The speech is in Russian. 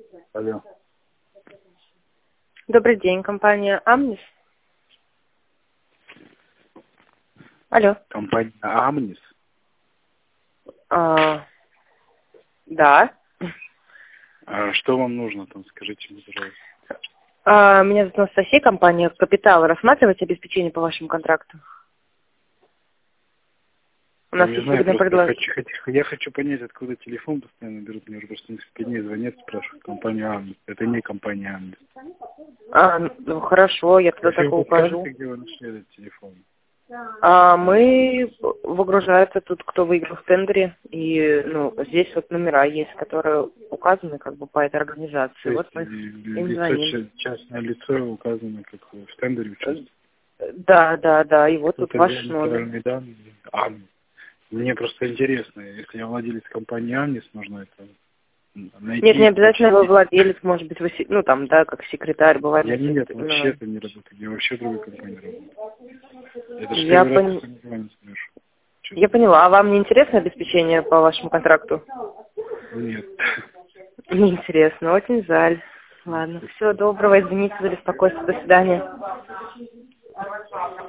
Алло. Добрый день, компания Амнис. Алло. Компания Амнис. Да. А что вам нужно там, скажите мне, пожалуйста. Меня зовут Анастасия, компания Капитал. Рассматриваете обеспечение по вашему контракту? У нас Я не есть знаю, выгодное просто предложение. я хочу понять, откуда телефон постоянно берут. Мне уже просто несколько дней звонят, спрашивают компания Амнис. Это не компания Амнис. Ну, хорошо, я тогда Если так и вы укажу. подскажете, где вы нашли этот телефон? Мы выгружается тут, кто выиграл в тендере. И, здесь вот номера есть, которые указаны как бы по этой организации. То есть Вот мы им звоним. частное лицо указано, как в тендере участвует. Да. И вот тут Это ваш номер. реальные данные. Амнис. Мне просто интересно, если я владелец компании Амнис, нужно это найти. Нет, не обязательно вы владелец, может быть, вы, как секретарь, бывает. Нет, вообще-то не работаю. Я вообще в другой компании работаю. Это же Я, первый раз я не слышу. я поняла. А вам не интересно обеспечение по вашему контракту? Нет. Неинтересно, очень жаль. Ладно, всего доброго, извините за беспокойство, до свидания.